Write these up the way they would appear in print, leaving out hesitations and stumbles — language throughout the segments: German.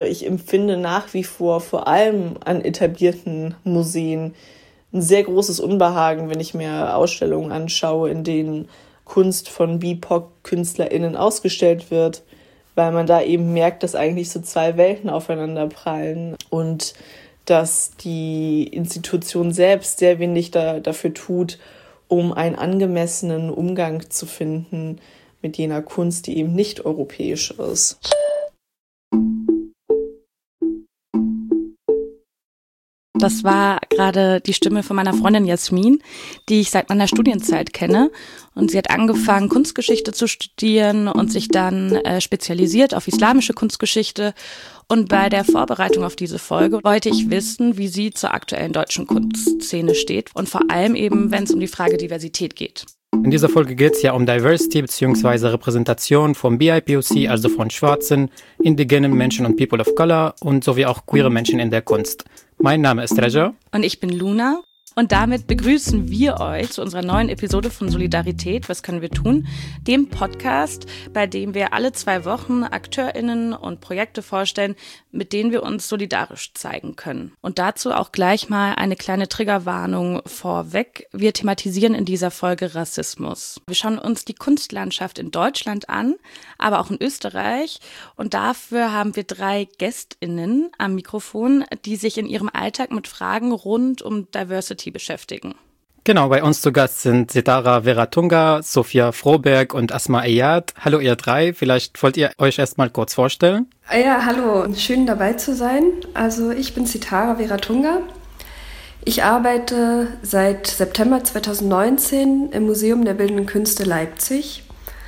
Ich empfinde nach wie vor allem an etablierten Museen, ein sehr großes Unbehagen, wenn ich mir Ausstellungen anschaue, in denen Kunst von BIPOC-KünstlerInnen ausgestellt wird, weil man da eben merkt, dass eigentlich so zwei Welten aufeinander prallen und dass die Institution selbst sehr wenig dafür tut, um einen angemessenen Umgang zu finden mit jener Kunst, die eben nicht europäisch ist. Das war gerade die Stimme von meiner Freundin Jasmin, die ich seit meiner Studienzeit kenne. Und sie hat angefangen, Kunstgeschichte zu studieren und sich dann spezialisiert auf islamische Kunstgeschichte. Und bei der Vorbereitung auf diese Folge wollte ich wissen, wie sie zur aktuellen deutschen Kunstszene steht und vor allem eben, wenn es um die Frage Diversität geht. In dieser Folge geht es ja um Diversity bzw. Repräsentation von BIPOC, also von schwarzen, indigenen Menschen und People of Color und sowie auch queere Menschen in der Kunst. Mein Name ist Reja. Und ich bin Luna. Und damit begrüßen wir euch zu unserer neuen Episode von Solidarität. Was können wir tun? Dem Podcast, bei dem wir alle 2 Wochen AkteurInnen und Projekte vorstellen, mit denen wir uns solidarisch zeigen können. Und dazu auch gleich mal eine kleine Triggerwarnung vorweg. Wir thematisieren in dieser Folge Rassismus. Wir schauen uns die Kunstlandschaft in Deutschland an, aber auch in Österreich. Und dafür haben wir 3 GästInnen am Mikrofon, die sich in ihrem Alltag mit Fragen rund um Diversity beschäftigen. Genau, bei uns zu Gast sind Sitara Veratunga, Sophia Froberg und Asma Ayad. Hallo ihr 3, vielleicht wollt ihr euch erstmal kurz vorstellen? Ja, hallo, schön dabei zu sein. Also ich bin Sitara Veratunga. Ich arbeite seit September 2019 im Museum der Bildenden Künste Leipzig.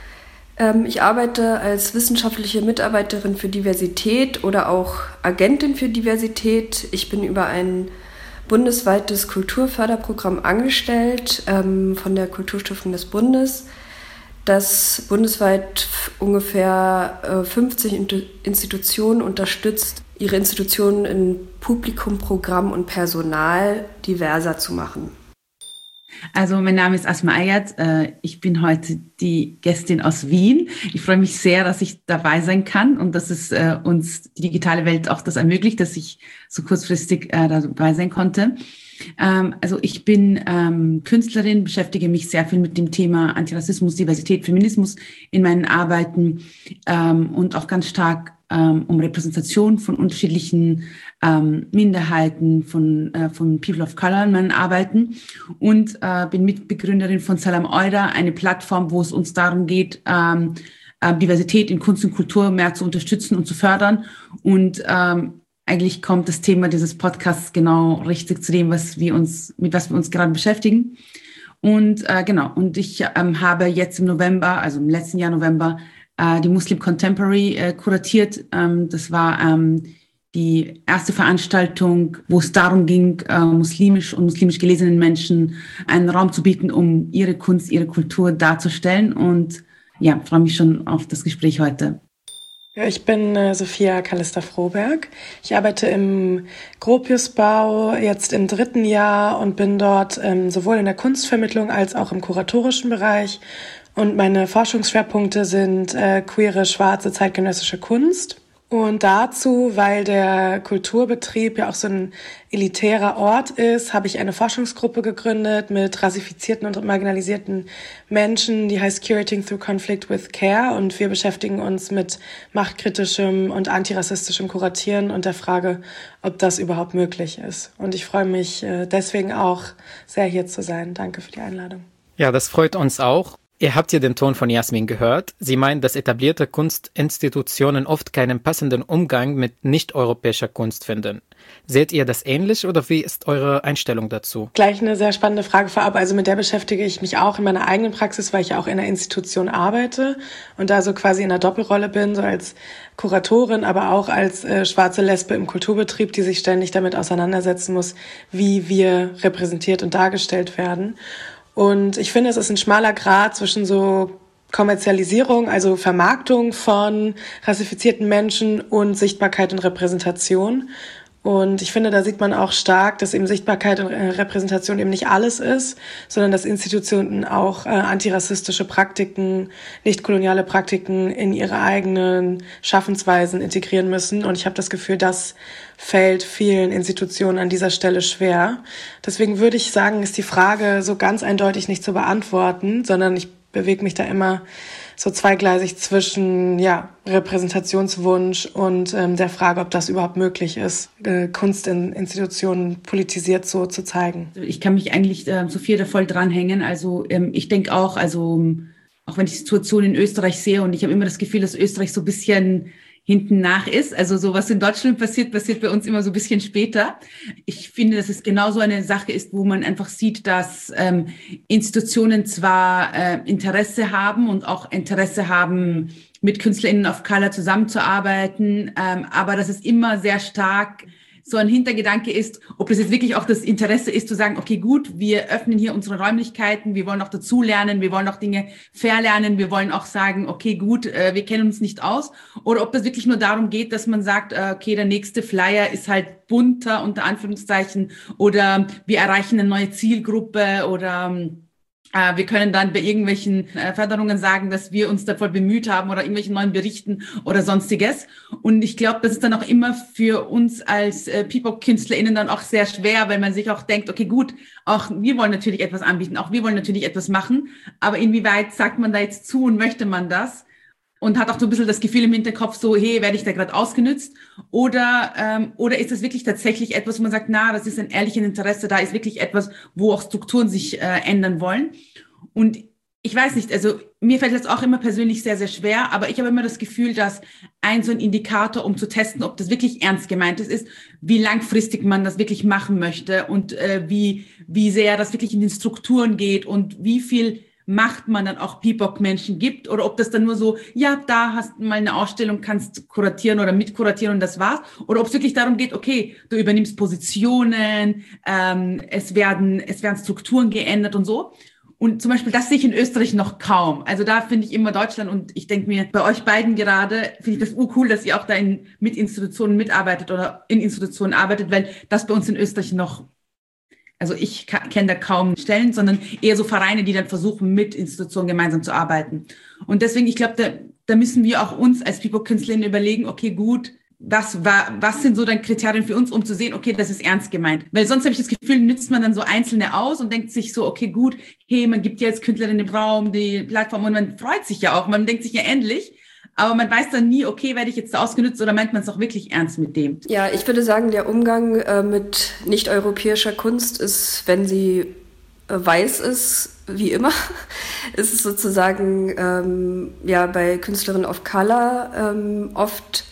Ich arbeite als wissenschaftliche Mitarbeiterin für Diversität oder auch Agentin für Diversität. Ich bin über ein bundesweites Kulturförderprogramm angestellt von der Kulturstiftung des Bundes, das bundesweit ungefähr 50 Institutionen unterstützt, ihre Institutionen in Publikum, Programm und Personal diverser zu machen. Also mein Name ist Asma Ayad, ich bin heute die Gästin aus Wien. Ich freue mich sehr, dass ich dabei sein kann und dass es uns die digitale Welt auch das ermöglicht, dass ich so kurzfristig dabei sein konnte. Also ich bin Künstlerin, beschäftige mich sehr viel mit dem Thema Antirassismus, Diversität, Feminismus in meinen Arbeiten und auch ganz stark um Repräsentation von unterschiedlichen Minderheiten, von People of Color in meinen Arbeiten und bin Mitbegründerin von Salam Eura, eine Plattform, wo es uns darum geht, Diversität in Kunst und Kultur mehr zu unterstützen und zu fördern. Und eigentlich kommt das Thema dieses Podcasts genau richtig zu dem, mit was wir uns gerade beschäftigen. Und und ich habe jetzt im November, also im letzten Jahr November, die Muslim Contemporary kuratiert. Das war die erste Veranstaltung, wo es darum ging, muslimisch und muslimisch gelesenen Menschen einen Raum zu bieten, um ihre Kunst, ihre Kultur darzustellen. Und ja, freue mich schon auf das Gespräch heute. Ja, ich bin Sophia Callista Froberg. Ich arbeite im Gropiusbau jetzt im 3. Jahr und bin dort sowohl in der Kunstvermittlung als auch im kuratorischen Bereich. Und meine Forschungsschwerpunkte sind queere, schwarze, zeitgenössische Kunst. Und dazu, weil der Kulturbetrieb ja auch so ein elitärer Ort ist, habe ich eine Forschungsgruppe gegründet mit rassifizierten und marginalisierten Menschen, die heißt Curating Through Conflict with Care. Und wir beschäftigen uns mit machtkritischem und antirassistischem Kuratieren und der Frage, ob das überhaupt möglich ist. Und ich freue mich deswegen auch sehr, hier zu sein. Danke für die Einladung. Ja, das freut uns auch. Ihr habt ja den Ton von Jasmin gehört. Sie meint, dass etablierte Kunstinstitutionen oft keinen passenden Umgang mit nicht-europäischer Kunst finden. Seht ihr das ähnlich oder wie ist eure Einstellung dazu? Gleich eine sehr spannende Frage vorab. Also mit der beschäftige ich mich auch in meiner eigenen Praxis, weil ich ja auch in einer Institution arbeite und da so quasi in einer Doppelrolle bin, so als Kuratorin, aber auch als schwarze Lesbe im Kulturbetrieb, die sich ständig damit auseinandersetzen muss, wie wir repräsentiert und dargestellt werden. Und ich finde, es ist ein schmaler Grat zwischen so Kommerzialisierung, also Vermarktung von rassifizierten Menschen und Sichtbarkeit und Repräsentation. Und ich finde, da sieht man auch stark, dass eben Sichtbarkeit und Repräsentation eben nicht alles ist, sondern dass Institutionen auch antirassistische Praktiken, nicht-koloniale Praktiken in ihre eigenen Schaffensweisen integrieren müssen. Und ich habe das Gefühl, das fällt vielen Institutionen an dieser Stelle schwer. Deswegen würde ich sagen, ist die Frage so ganz eindeutig nicht zu beantworten, sondern ich bewege mich da immer so zweigleisig zwischen Repräsentationswunsch und der Frage, ob das überhaupt möglich ist, Kunst in Institutionen politisiert so zu zeigen. Ich kann mich eigentlich, Sophia, da voll dranhängen. Also ich denke auch, auch wenn ich die Situation in Österreich sehe und ich habe immer das Gefühl, dass Österreich so ein bisschen hinten nach ist. Also so was in Deutschland passiert bei uns immer so ein bisschen später. Ich finde, dass es genauso eine Sache ist, wo man einfach sieht, dass Institutionen zwar Interesse haben und auch Interesse haben, mit KünstlerInnen of Color zusammenzuarbeiten, aber dass es immer sehr stark so ein Hintergedanke ist, ob das jetzt wirklich auch das Interesse ist, zu sagen, okay, gut, wir öffnen hier unsere Räumlichkeiten, wir wollen auch dazulernen, wir wollen auch Dinge verlernen, wir wollen auch sagen, okay, gut, wir kennen uns nicht aus. Oder ob das wirklich nur darum geht, dass man sagt, okay, der nächste Flyer ist halt bunter, unter Anführungszeichen, oder wir erreichen eine neue Zielgruppe oder wir können dann bei irgendwelchen Förderungen sagen, dass wir uns da voll bemüht haben oder irgendwelchen neuen Berichten oder sonstiges. Und ich glaube, das ist dann auch immer für uns als BIPOC-KünstlerInnen dann auch sehr schwer, weil man sich auch denkt, okay, gut, auch wir wollen natürlich etwas anbieten, auch wir wollen natürlich etwas machen, aber inwieweit sagt man da jetzt zu und möchte man das? Und hat auch so ein bisschen das Gefühl im Hinterkopf so, hey, werde ich da gerade ausgenützt? Oder ist das wirklich tatsächlich etwas, wo man sagt, na, das ist ein ehrliches Interesse, da ist wirklich etwas, wo auch Strukturen sich ändern wollen. Und ich weiß nicht, also mir fällt das auch immer persönlich sehr, sehr schwer, aber ich habe immer das Gefühl, dass so ein Indikator, um zu testen, ob das wirklich ernst gemeint ist, wie langfristig man das wirklich machen möchte und wie sehr das wirklich in den Strukturen geht und wie viel Macht man dann auch BIPOC-Menschen gibt oder ob das dann nur so, ja, da hast du mal eine Ausstellung, kannst kuratieren oder mitkuratieren und das war's. Oder ob es wirklich darum geht, okay, du übernimmst Positionen, es werden Strukturen geändert und so. Und zum Beispiel, das sehe ich in Österreich noch kaum. Also da finde ich immer Deutschland und ich denke mir, bei euch beiden gerade finde ich das cool, dass ihr auch da mit Institutionen mitarbeitet oder in Institutionen arbeitet, weil das bei uns in Österreich noch, also ich kenne da kaum Stellen, sondern eher so Vereine, die dann versuchen, mit Institutionen gemeinsam zu arbeiten. Und deswegen, ich glaube, da müssen wir auch uns als BIPOC-KünstlerInnen überlegen, okay, gut, was sind so dann Kriterien für uns, um zu sehen, okay, das ist ernst gemeint. Weil sonst habe ich das Gefühl, nützt man dann so Einzelne aus und denkt sich so, okay, gut, hey, man gibt ja jetzt Künstlerinnen im Raum, die Plattform und man freut sich ja auch, man denkt sich ja endlich, aber man weiß dann nie, okay, werde ich jetzt ausgenutzt oder meint man es auch wirklich ernst mit dem? Ja, ich würde sagen, der Umgang mit nicht-europäischer Kunst ist, wenn sie weiß ist, wie immer, ist es sozusagen bei Künstlerinnen of Color oft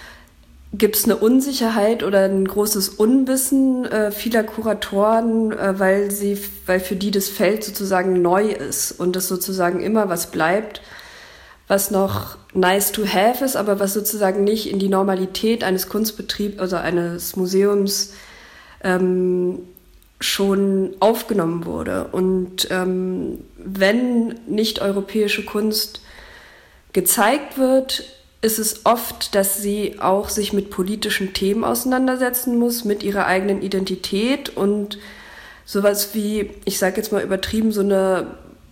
gibt es eine Unsicherheit oder ein großes Unwissen vieler Kuratoren, weil für die das Feld sozusagen neu ist und es sozusagen immer was bleibt, was noch nice to have ist, aber was sozusagen nicht in die Normalität eines Kunstbetriebs, also eines Museums schon aufgenommen wurde. Und wenn nicht europäische Kunst gezeigt wird, ist es oft, dass sie auch sich mit politischen Themen auseinandersetzen muss, mit ihrer eigenen Identität und sowas wie, ich sage jetzt mal übertrieben, so eine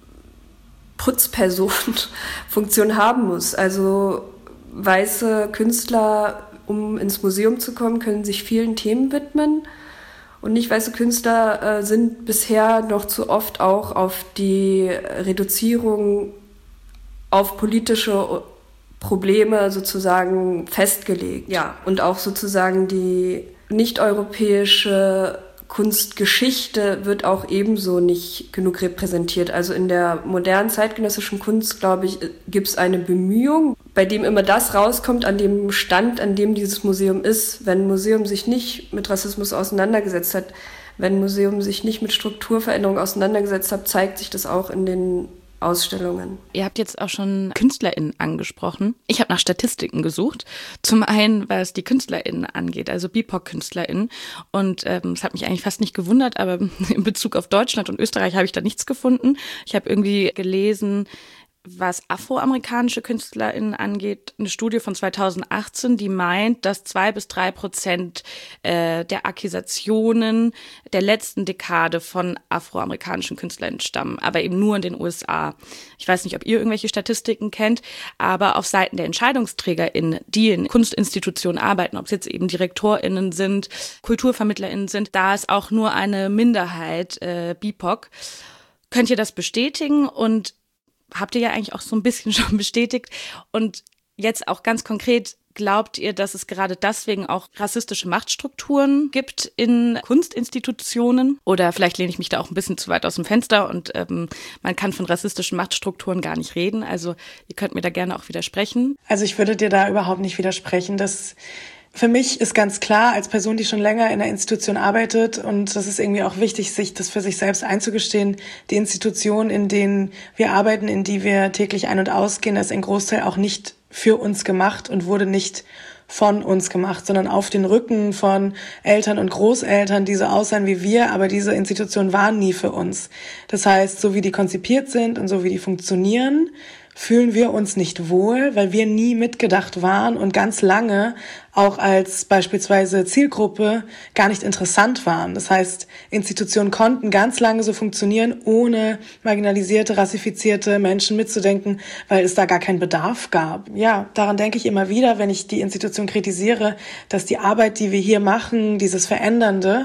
Putzperson-Funktion haben muss. Also weiße Künstler, um ins Museum zu kommen, können sich vielen Themen widmen und nicht weiße Künstler sind bisher noch zu oft auch auf die Reduzierung auf politische Probleme sozusagen festgelegt. Ja, und auch sozusagen die nicht-europäische Kunstgeschichte wird auch ebenso nicht genug repräsentiert. Also in der modernen zeitgenössischen Kunst, glaube ich, gibt es eine Bemühung, bei dem immer das rauskommt, an dem Stand, an dem dieses Museum ist. Wenn ein Museum sich nicht mit Rassismus auseinandergesetzt hat, wenn ein Museum sich nicht mit Strukturveränderung auseinandergesetzt hat, zeigt sich das auch in den Ausstellungen. Ihr habt jetzt auch schon KünstlerInnen angesprochen. Ich habe nach Statistiken gesucht. Zum einen, was die KünstlerInnen angeht, also BIPOC-KünstlerInnen. Und es hat mich eigentlich fast nicht gewundert, aber in Bezug auf Deutschland und Österreich habe ich da nichts gefunden. Ich habe irgendwie gelesen, was afroamerikanische KünstlerInnen angeht, eine Studie von 2018, die meint, dass 2-3% der Akquisitionen der letzten Dekade von afroamerikanischen KünstlerInnen stammen, aber eben nur in den USA. Ich weiß nicht, ob ihr irgendwelche Statistiken kennt, aber auf Seiten der EntscheidungsträgerInnen, die in Kunstinstitutionen arbeiten, ob es jetzt eben DirektorInnen sind, KulturvermittlerInnen sind, da ist auch nur eine Minderheit BIPOC. Könnt ihr das bestätigen? Und habt ihr ja eigentlich auch so ein bisschen schon bestätigt. Und jetzt auch ganz konkret, glaubt ihr, dass es gerade deswegen auch rassistische Machtstrukturen gibt in Kunstinstitutionen? Oder vielleicht lehne ich mich da auch ein bisschen zu weit aus dem Fenster und man kann von rassistischen Machtstrukturen gar nicht reden. Also ihr könnt mir da gerne auch widersprechen. Also ich würde dir da überhaupt nicht widersprechen. Für mich ist ganz klar, als Person, die schon länger in der Institution arbeitet, und das ist irgendwie auch wichtig, sich das für sich selbst einzugestehen, die Institutionen, in denen wir arbeiten, in die wir täglich ein- und ausgehen, ist ein Großteil auch nicht für uns gemacht und wurde nicht von uns gemacht, sondern auf den Rücken von Eltern und Großeltern, die so aussahen wie wir, aber diese Institutionen waren nie für uns. Das heißt, so wie die konzipiert sind und so wie die funktionieren, fühlen wir uns nicht wohl, weil wir nie mitgedacht waren und ganz lange auch als beispielsweise Zielgruppe gar nicht interessant waren. Das heißt, Institutionen konnten ganz lange so funktionieren, ohne marginalisierte, rassifizierte Menschen mitzudenken, weil es da gar keinen Bedarf gab. Ja, daran denke ich immer wieder, wenn ich die Institution kritisiere, dass die Arbeit, die wir hier machen, dieses Verändernde,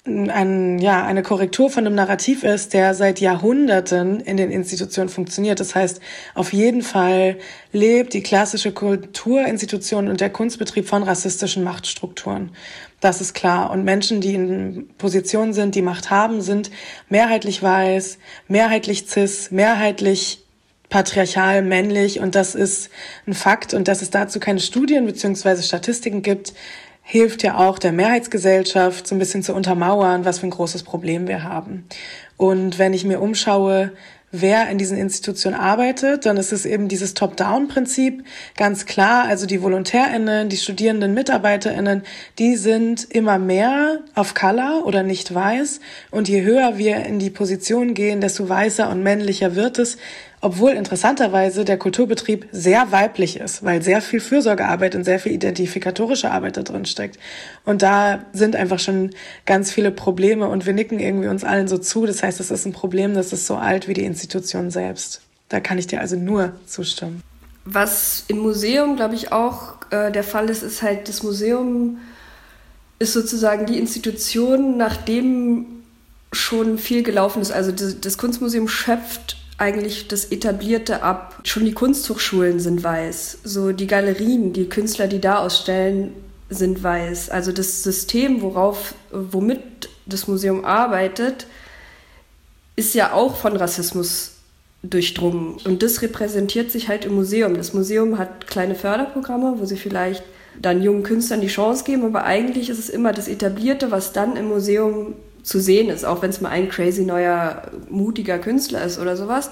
eine Korrektur von einem Narrativ ist, der seit Jahrhunderten in den Institutionen funktioniert. Das heißt, auf jeden Fall lebt die klassische Kulturinstitution und der Kunstbetrieb von rassistischen Machtstrukturen. Das ist klar. Und Menschen, die in Positionen sind, die Macht haben, sind mehrheitlich weiß, mehrheitlich cis, mehrheitlich patriarchal, männlich. Und das ist ein Fakt. Und dass es dazu keine Studien bzw. Statistiken gibt, hilft ja auch der Mehrheitsgesellschaft so ein bisschen zu untermauern, was für ein großes Problem wir haben. Und wenn ich mir umschaue, wer in diesen Institutionen arbeitet, dann ist es eben dieses Top-Down-Prinzip, ganz klar. Also die VolontärInnen, die studierenden MitarbeiterInnen, die sind immer mehr auf Color oder nicht weiß. Und je höher wir in die Position gehen, desto weißer und männlicher wird es. Obwohl interessanterweise der Kulturbetrieb sehr weiblich ist, weil sehr viel Fürsorgearbeit und sehr viel identifikatorische Arbeit da drin steckt. Und da sind einfach schon ganz viele Probleme und wir nicken irgendwie uns allen so zu. Das heißt, es ist ein Problem, das ist so alt wie die Institution selbst. Da kann ich dir also nur zustimmen. Was im Museum, glaube ich, auch der Fall ist, ist halt, das Museum ist sozusagen die Institution, nachdem schon viel gelaufen ist. Also das Kunstmuseum schöpft eigentlich das Etablierte ab. Schon die Kunsthochschulen sind weiß. So die Galerien, die Künstler, die da ausstellen, sind weiß. Also das System, womit das Museum arbeitet, ist ja auch von Rassismus durchdrungen. Und das repräsentiert sich halt im Museum. Das Museum hat kleine Förderprogramme, wo sie vielleicht dann jungen Künstlern die Chance geben, aber eigentlich ist es immer das Etablierte, was dann im Museum zu sehen ist, auch wenn es mal ein crazy neuer, mutiger Künstler ist oder sowas.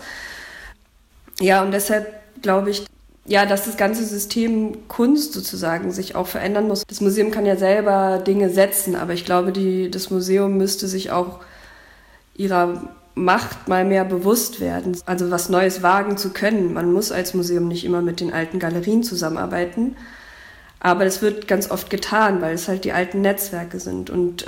Ja, und deshalb glaube ich, ja, dass das ganze System Kunst sozusagen sich auch verändern muss. Das Museum kann ja selber Dinge setzen, aber ich glaube, das Museum müsste sich auch ihrer Macht mal mehr bewusst werden, also was Neues wagen zu können. Man muss als Museum nicht immer mit den alten Galerien zusammenarbeiten, aber das wird ganz oft getan, weil es halt die alten Netzwerke sind. Und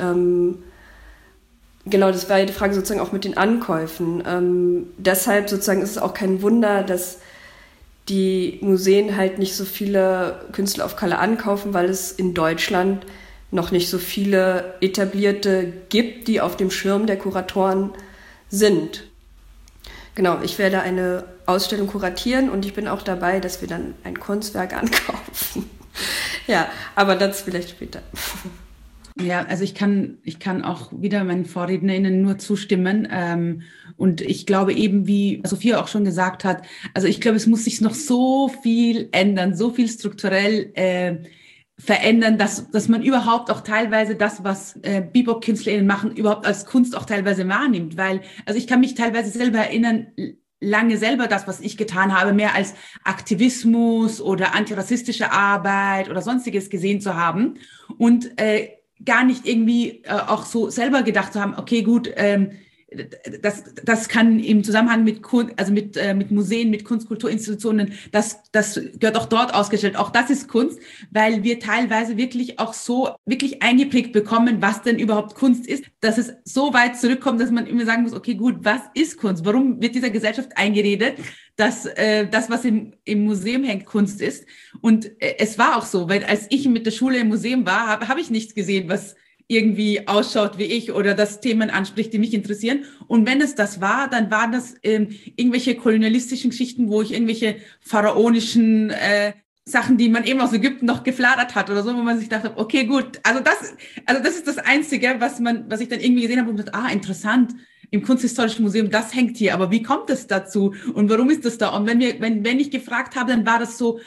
genau, das war ja die Frage sozusagen auch mit den Ankäufen. Deshalb sozusagen ist es auch kein Wunder, dass die Museen halt nicht so viele Künstler of Color ankaufen, weil es in Deutschland noch nicht so viele etablierte gibt, die auf dem Schirm der Kuratoren sind. Genau, ich werde eine Ausstellung kuratieren und ich bin auch dabei, dass wir dann ein Kunstwerk ankaufen. Ja, aber das vielleicht später. Ja, also ich kann auch wieder meinen VorrednerInnen nur zustimmen. Und ich glaube eben, wie Sophia auch schon gesagt hat, also ich glaube, es muss sich noch so viel ändern, so viel strukturell verändern, dass man überhaupt auch teilweise das, was BIPOC-KünstlerInnen machen, überhaupt als Kunst auch teilweise wahrnimmt. Weil, also ich kann mich teilweise selber erinnern, lange selber das, was ich getan habe, mehr als Aktivismus oder antirassistische Arbeit oder Sonstiges gesehen zu haben. Und gar nicht irgendwie auch so selber gedacht zu haben, okay, gut, das kann im Zusammenhang mit Museen, mit Kunstkulturinstitutionen, das gehört auch dort ausgestellt. Auch das ist Kunst, weil wir teilweise wirklich auch so wirklich eingeprägt bekommen, was denn überhaupt Kunst ist, dass es so weit zurückkommt, dass man immer sagen muss, okay, gut, was ist Kunst? Warum wird dieser Gesellschaft eingeredet, dass das, was im Museum hängt, Kunst ist? Und es war auch so, weil als ich mit der Schule im Museum war, habe ich nichts gesehen, was irgendwie ausschaut wie ich oder das Themen anspricht, die mich interessieren. Und wenn es das war, dann waren das irgendwelche kolonialistischen Geschichten, wo ich irgendwelche pharaonischen Sachen, die man eben aus Ägypten noch gefladert hat oder so, wo man sich dachte, okay, gut, also das ist das Einzige, was ich dann irgendwie gesehen habe und dachte, interessant, im Kunsthistorischen Museum, das hängt hier, aber wie kommt es dazu und warum ist das da? Und wenn ich gefragt habe, dann war das so,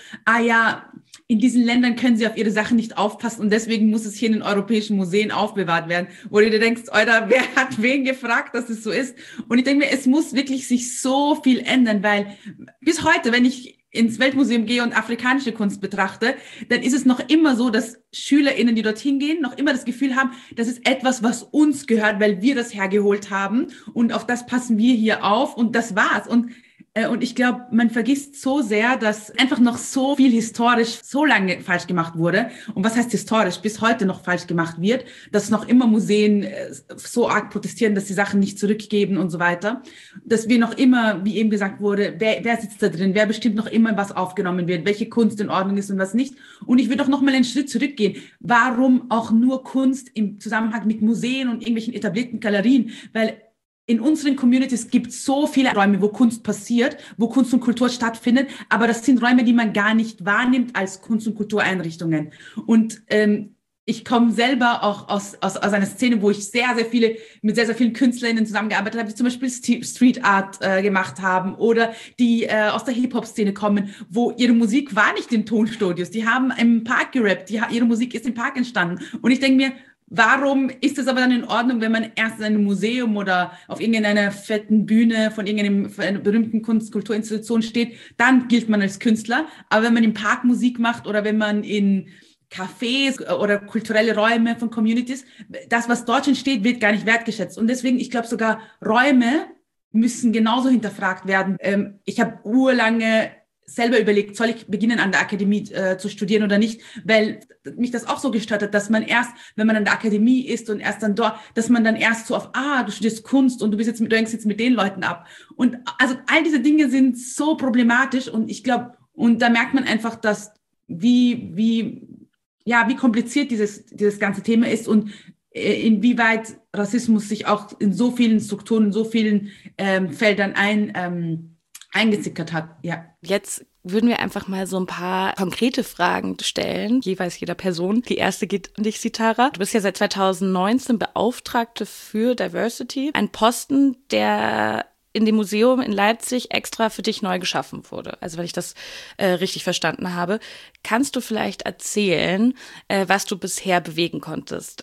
in diesen Ländern können sie auf ihre Sachen nicht aufpassen und deswegen muss es hier in den europäischen Museen aufbewahrt werden, wo du dir denkst, Alter, wer hat wen gefragt, dass es so ist? Und ich denke mir, es muss wirklich sich so viel ändern, weil bis heute, wenn ich ins Weltmuseum gehe und afrikanische Kunst betrachte, dann ist es noch immer so, dass SchülerInnen, die dorthin gehen, noch immer das Gefühl haben, das ist etwas, was uns gehört, weil wir das hergeholt haben und auf das passen wir hier auf und das war's. Und ich glaube, man vergisst so sehr, dass einfach noch so viel historisch so lange falsch gemacht wurde. Und was heißt historisch? Bis heute noch falsch gemacht wird, dass noch immer Museen so arg protestieren, dass die Sachen nicht zurückgeben und so weiter. Dass wir noch immer, wie eben gesagt wurde, wer sitzt da drin? Wer bestimmt noch immer, was aufgenommen wird? Welche Kunst in Ordnung ist und was nicht? Und ich würde auch noch mal einen Schritt zurückgehen. Warum auch nur Kunst im Zusammenhang mit Museen und irgendwelchen etablierten Galerien? Weil in unseren Communities gibt es so viele Räume, wo Kunst passiert, wo Kunst und Kultur stattfindet, aber das sind Räume, die man gar nicht wahrnimmt als Kunst- und Kultureinrichtungen. Und ich komme selber auch aus einer Szene, wo ich mit sehr, sehr vielen KünstlerInnen zusammengearbeitet habe, die zum Beispiel Street Art gemacht haben oder die aus der Hip-Hop-Szene kommen, wo ihre Musik war nicht in Tonstudios, die haben im Park gerappt, ihre Musik ist im Park entstanden. Und ich denke mir, warum ist es aber dann in Ordnung, wenn man erst in einem Museum oder auf irgendeiner fetten Bühne von irgendeiner berühmten Kunst-Kulturinstitution steht, dann gilt man als Künstler. Aber wenn man im Park Musik macht oder wenn man in Cafés oder kulturelle Räume von Communities, das, was dort entsteht, wird gar nicht wertgeschätzt. Und deswegen, ich glaube sogar, Räume müssen genauso hinterfragt werden. Ich habe urlange selber überlegt, soll ich beginnen, an der Akademie zu studieren oder nicht, weil mich das auch so gestört hat, dass man erst, wenn man an der Akademie ist und erst dann dort, dass man dann erst so auf, du studierst Kunst und du hängst jetzt mit den Leuten ab. Und also all diese Dinge sind so problematisch und ich glaube, und da merkt man einfach, dass wie kompliziert dieses ganze Thema ist und inwieweit Rassismus sich auch in so vielen Strukturen, in so vielen Feldern eingesickert hat, ja. Jetzt würden wir einfach mal so ein paar konkrete Fragen stellen, jeweils jeder Person. Die erste geht an dich, Sitara. Du bist ja seit 2019 Beauftragte für Diversity, ein Posten, der in dem Museum in Leipzig extra für dich neu geschaffen wurde. Also wenn ich das richtig verstanden habe. Kannst du vielleicht erzählen, was du bisher bewegen konntest?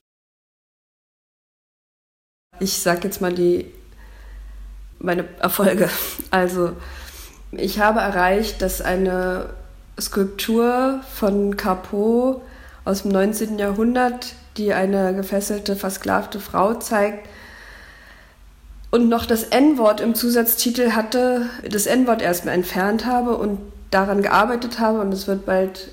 Ich sag jetzt mal meine Erfolge. Also ich habe erreicht, dass eine Skulptur von Carpeaux aus dem 19. Jahrhundert, die eine gefesselte, versklavte Frau zeigt und noch das N-Wort im Zusatztitel hatte, das N-Wort erstmal entfernt habe und daran gearbeitet habe und es wird bald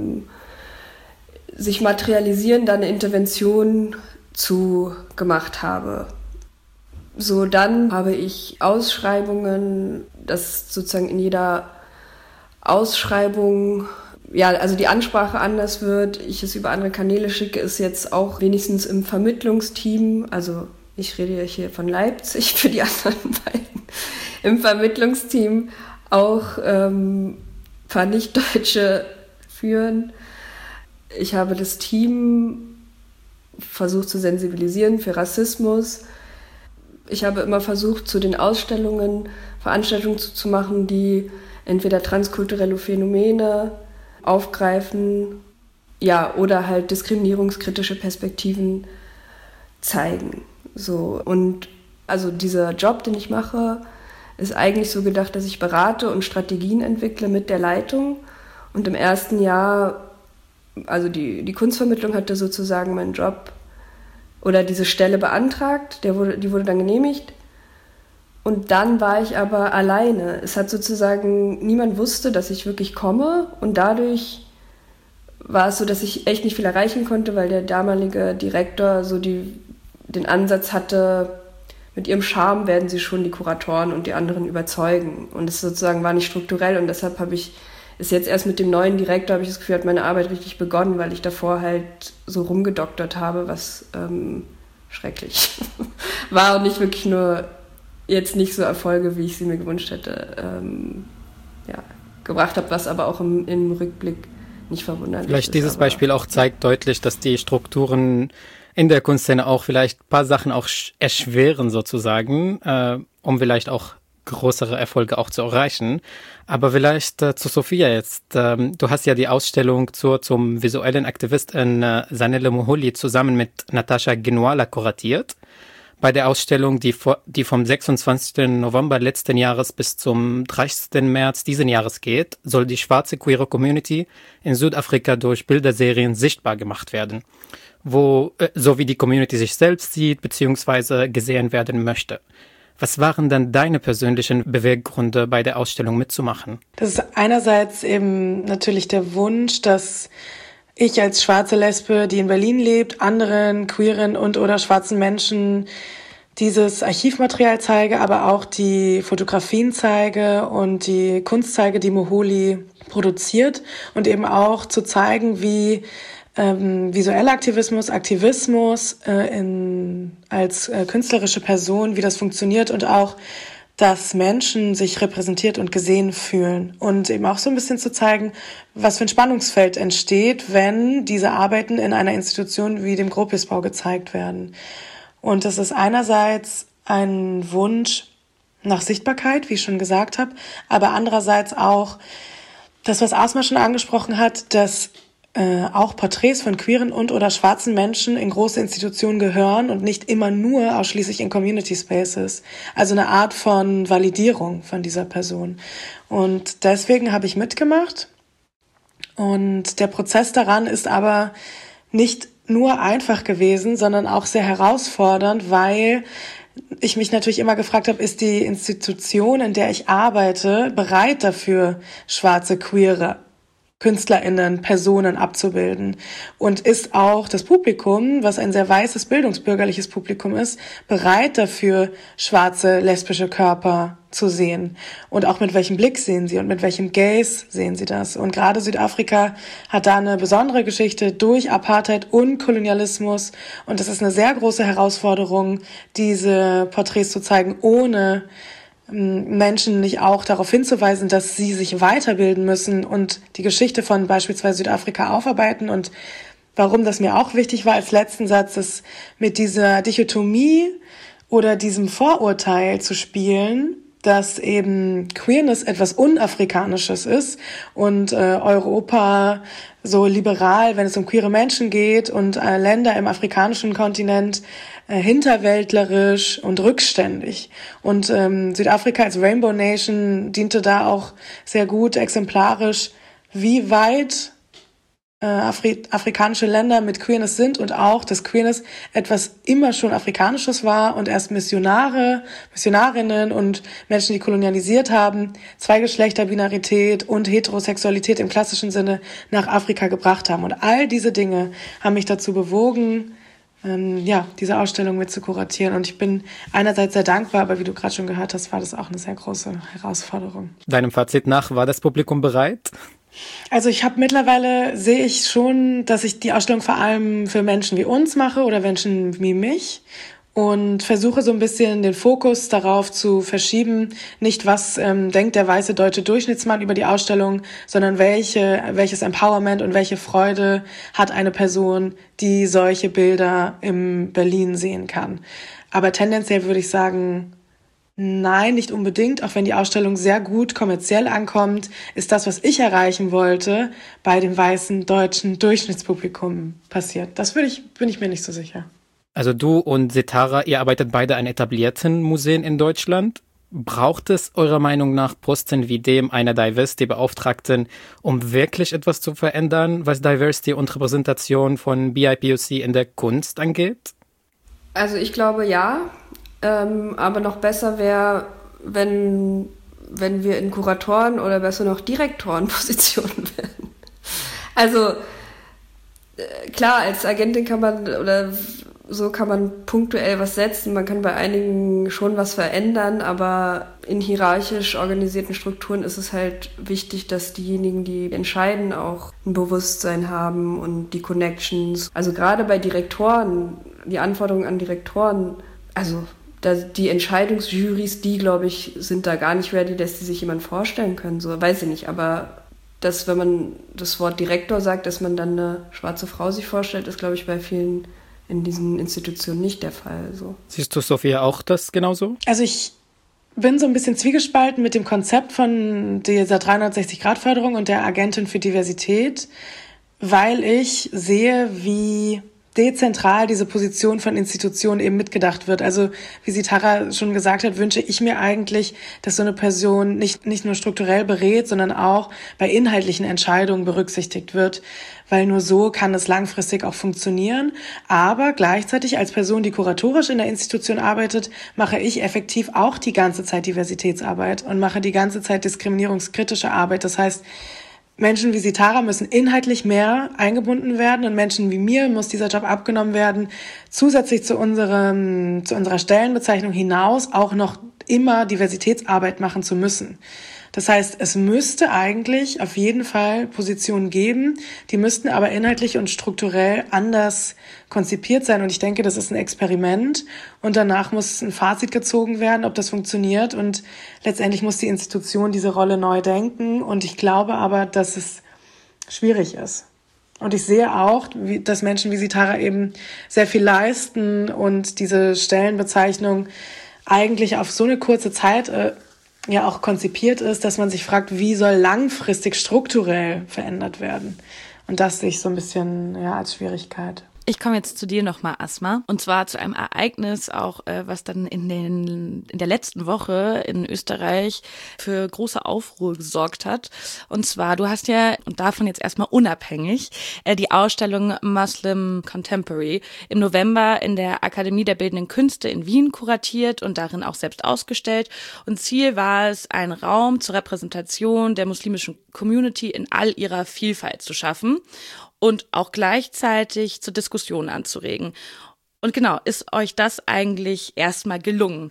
sich materialisieren, da eine Intervention zu gemacht habe. So, dann habe ich Ausschreibungen, dass sozusagen in jeder Ausschreibung, also die Ansprache anders wird, ich es über andere Kanäle schicke, ist jetzt auch wenigstens im Vermittlungsteam, also ich rede ja hier von Leipzig für die anderen beiden, im Vermittlungsteam auch paar Nicht-Deutsche führen. Ich habe das Team versucht zu sensibilisieren für Rassismus. Ich habe immer versucht, zu den Ausstellungen Veranstaltungen zu machen, die entweder transkulturelle Phänomene aufgreifen, oder halt diskriminierungskritische Perspektiven zeigen. So. Und also dieser Job, den ich mache, ist eigentlich so gedacht, dass ich berate und Strategien entwickle mit der Leitung. Und im ersten Jahr, also die Kunstvermittlung hatte sozusagen meinen Job oder diese Stelle beantragt, die wurde dann genehmigt. Und dann war ich aber alleine. Es hat sozusagen, niemand wusste, dass ich wirklich komme. Und dadurch war es so, dass ich echt nicht viel erreichen konnte, weil der damalige Direktor so den Ansatz hatte, mit ihrem Charme werden sie schon die Kuratoren und die anderen überzeugen. Und es sozusagen war nicht strukturell und deshalb ist jetzt erst mit dem neuen Direktor, habe ich das Gefühl, hat meine Arbeit richtig begonnen, weil ich davor halt so rumgedoktert habe, was schrecklich war und nicht wirklich nur jetzt nicht so Erfolge, wie ich sie mir gewünscht hätte, gebracht habe, was aber auch im Rückblick nicht verwunderlich vielleicht ist. Vielleicht dieses Beispiel auch zeigt deutlich, dass die Strukturen in der Kunstszene auch vielleicht ein paar Sachen auch erschweren sozusagen, um vielleicht auch größere Erfolge auch zu erreichen. Aber vielleicht zu Sophia jetzt. Du hast ja die Ausstellung zum visuellen Aktivistin Zanele Muholi zusammen mit Natascha Genuala kuratiert. Bei der Ausstellung, die vom 26. November letzten Jahres bis zum 30. März diesen Jahres geht, soll die schwarze queere Community in Südafrika durch Bilderserien sichtbar gemacht werden, so wie die Community sich selbst sieht bzw. gesehen werden möchte. Was waren dann deine persönlichen Beweggründe, bei der Ausstellung mitzumachen? Das ist einerseits eben natürlich der Wunsch, dass ich als schwarze Lesbe, die in Berlin lebt, anderen queeren und oder schwarzen Menschen dieses Archivmaterial zeige, aber auch die Fotografien zeige und die Kunst zeige, die Muholi produziert und eben auch zu zeigen, wie visueller Aktivismus als künstlerische Person, wie das funktioniert und auch, dass Menschen sich repräsentiert und gesehen fühlen und eben auch so ein bisschen zu zeigen, was für ein Spannungsfeld entsteht, wenn diese Arbeiten in einer Institution wie dem Gropiusbau gezeigt werden. Und das ist einerseits ein Wunsch nach Sichtbarkeit, wie ich schon gesagt habe, aber andererseits auch das, was Asma schon angesprochen hat, dass auch Porträts von queeren und oder schwarzen Menschen in große Institutionen gehören und nicht immer nur ausschließlich in Community Spaces. Also eine Art von Validierung von dieser Person. Und deswegen habe ich mitgemacht. Und der Prozess daran ist aber nicht nur einfach gewesen, sondern auch sehr herausfordernd, weil ich mich natürlich immer gefragt habe, ist die Institution, in der ich arbeite, bereit dafür, schwarze, queere KünstlerInnen, Personen abzubilden? Und ist auch das Publikum, was ein sehr weißes, bildungsbürgerliches Publikum ist, bereit dafür, schwarze, lesbische Körper zu sehen? Und auch mit welchem Blick sehen sie und mit welchem Gaze sehen sie das? Und gerade Südafrika hat da eine besondere Geschichte durch Apartheid und Kolonialismus. Und das ist eine sehr große Herausforderung, diese Porträts zu zeigen, ohne Menschen nicht auch darauf hinzuweisen, dass sie sich weiterbilden müssen und die Geschichte von beispielsweise Südafrika aufarbeiten. Und warum das mir auch wichtig war als letzten Satz, ist mit dieser Dichotomie oder diesem Vorurteil zu spielen, dass eben Queerness etwas Unafrikanisches ist und Europa so liberal, wenn es um queere Menschen geht, und Länder im afrikanischen Kontinent hinterwäldlerisch und rückständig. Und Südafrika als Rainbow Nation diente da auch sehr gut exemplarisch, wie weit afrikanische Länder mit Queerness sind und auch, dass Queerness etwas immer schon Afrikanisches war und erst Missionarinnen und Menschen, die kolonialisiert haben, Zweigeschlechterbinarität und Heterosexualität im klassischen Sinne nach Afrika gebracht haben. Und all diese Dinge haben mich dazu bewogen, diese Ausstellung mit zu kuratieren. Und ich bin einerseits sehr dankbar, aber wie du gerade schon gehört hast, war das auch eine sehr große Herausforderung. Deinem Fazit nach, war das Publikum bereit? Also sehe ich schon, dass ich die Ausstellung vor allem für Menschen wie uns mache oder Menschen wie mich und versuche so ein bisschen den Fokus darauf zu verschieben, nicht was denkt der weiße deutsche Durchschnittsmann über die Ausstellung, sondern welches Empowerment und welche Freude hat eine Person, die solche Bilder in Berlin sehen kann. Aber tendenziell würde ich sagen, nein, nicht unbedingt. Auch wenn die Ausstellung sehr gut kommerziell ankommt, ist das, was ich erreichen wollte, bei dem weißen deutschen Durchschnittspublikum passiert. Bin ich mir nicht so sicher. Also du und Sitara, ihr arbeitet beide an etablierten Museen in Deutschland. Braucht es eurer Meinung nach Posten wie dem einer Diversity-Beauftragten, um wirklich etwas zu verändern, was Diversity und Repräsentation von BIPOC in der Kunst angeht? Also ich glaube ja. Aber noch besser wäre, wenn wir in Kuratoren oder besser noch Direktorenpositionen werden. Also klar, als Agentin kann man punktuell was setzen, man kann bei einigen schon was verändern, aber in hierarchisch organisierten Strukturen ist es halt wichtig, dass diejenigen, die entscheiden, auch ein Bewusstsein haben und die Connections. Also gerade bei Direktoren, die Anforderungen an Direktoren, also die Entscheidungsjurys, die, glaube ich, sind da gar nicht ready, dass die sich jemand vorstellen können. So, weiß ich nicht, aber wenn man das Wort Direktor sagt, dass man dann eine schwarze Frau sich vorstellt, ist, glaube ich, bei vielen in diesen Institutionen nicht der Fall. So. Siehst du, Sophia, auch das genauso? Also ich bin so ein bisschen zwiegespalten mit dem Konzept von dieser 360-Grad-Förderung und der Agentin für Diversität, weil ich sehe, wie dezentral diese Position von Institutionen eben mitgedacht wird. Also wie Sitara schon gesagt hat, wünsche ich mir eigentlich, dass so eine Person nicht nur strukturell berät, sondern auch bei inhaltlichen Entscheidungen berücksichtigt wird, weil nur so kann es langfristig auch funktionieren. Aber gleichzeitig als Person, die kuratorisch in der Institution arbeitet, mache ich effektiv auch die ganze Zeit Diversitätsarbeit und mache die ganze Zeit diskriminierungskritische Arbeit. Das heißt, Menschen wie Sitara müssen inhaltlich mehr eingebunden werden und Menschen wie mir muss dieser Job abgenommen werden, zusätzlich zu unserer Stellenbezeichnung hinaus auch noch immer Diversitätsarbeit machen zu müssen. Das heißt, es müsste eigentlich auf jeden Fall Positionen geben, die müssten aber inhaltlich und strukturell anders konzipiert sein. Und ich denke, das ist ein Experiment und danach muss ein Fazit gezogen werden, ob das funktioniert. Und letztendlich muss die Institution diese Rolle neu denken. Und ich glaube aber, dass es schwierig ist. Und ich sehe auch, dass Menschen wie Sitara eben sehr viel leisten und diese Stellenbezeichnung eigentlich auf so eine kurze Zeit ja auch konzipiert ist, dass man sich fragt, wie soll langfristig strukturell verändert werden? Und das sehe ich so ein bisschen als Schwierigkeit. Ich komme jetzt zu dir nochmal, Asma, und zwar zu einem Ereignis auch, was dann in der letzten Woche in Österreich für große Aufruhr gesorgt hat. Und zwar, du hast ja, und davon jetzt erstmal unabhängig, die Ausstellung Muslim Contemporary im November in der Akademie der Bildenden Künste in Wien kuratiert und darin auch selbst ausgestellt. Und Ziel war es, einen Raum zur Repräsentation der muslimischen Community in all ihrer Vielfalt zu schaffen und auch gleichzeitig zur Diskussion anzuregen. Und genau, ist euch das eigentlich erstmal gelungen?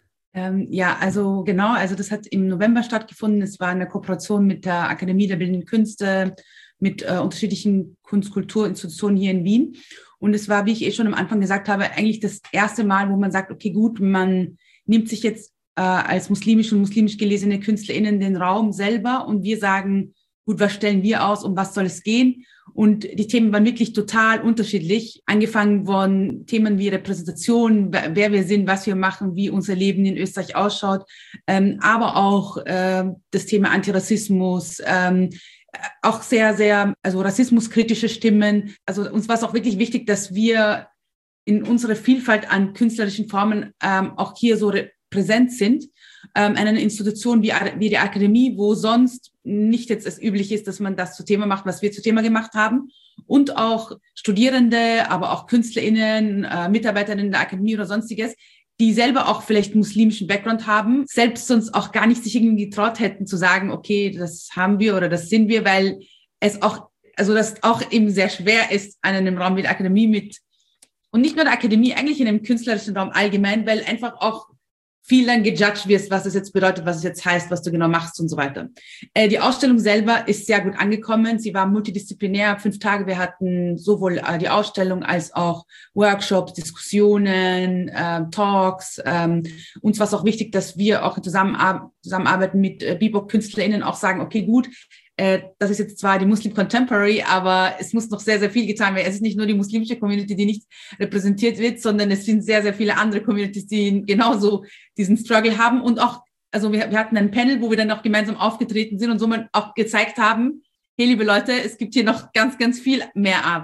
Also das hat im November stattgefunden. Es war eine Kooperation mit der Akademie der Bildenden Künste, mit unterschiedlichen Kunst-Kultur-Institutionen hier in Wien. Und es war, wie ich schon am Anfang gesagt habe, eigentlich das erste Mal, wo man sagt, okay, gut, man nimmt sich jetzt als muslimisch und muslimisch gelesene KünstlerInnen den Raum selber und wir sagen, gut, was stellen wir aus, um was soll es gehen? Und die Themen waren wirklich total unterschiedlich, angefangen von Themen wie Repräsentation, wer wir sind, was wir machen, wie unser Leben in Österreich ausschaut, aber auch das Thema Antirassismus, auch sehr, sehr, also rassismuskritische Stimmen. Also uns war es auch wirklich wichtig, dass wir in unserer Vielfalt an künstlerischen Formen auch hier so präsent sind. Eine Institution wie die Akademie, wo sonst nicht jetzt es üblich ist, dass man das zu Thema macht, was wir zu Thema gemacht haben. Und auch Studierende, aber auch KünstlerInnen, Mitarbeiterinnen der Akademie oder sonstiges, die selber auch vielleicht muslimischen Background haben, selbst sonst auch gar nicht sich irgendwie getraut hätten zu sagen, okay, das haben wir oder das sind wir, weil es auch, also das auch eben sehr schwer ist, an einem Raum wie der Akademie und nicht nur der Akademie, eigentlich in einem künstlerischen Raum allgemein, weil einfach auch viel dann gejudged wirst, was es jetzt bedeutet, was es jetzt heißt, was du genau machst und so weiter. Die Ausstellung selber ist sehr gut angekommen. Sie war multidisziplinär, 5 Tage. Wir hatten sowohl die Ausstellung als auch Workshops, Diskussionen, Talks. Uns war es auch wichtig, dass wir auch zusammenarbeiten mit BIPOC-KünstlerInnen auch sagen, okay, gut, das ist jetzt zwar die Muslim Contemporary, aber es muss noch sehr, sehr viel getan werden. Es ist nicht nur die muslimische Community, die nicht repräsentiert wird, sondern es sind sehr, sehr viele andere Communities, die genauso diesen Struggle haben. Und auch, also wir hatten ein Panel, wo wir dann auch gemeinsam aufgetreten sind und somit auch gezeigt haben, hey, liebe Leute, es gibt hier noch ganz, ganz viel mehr Arbeit.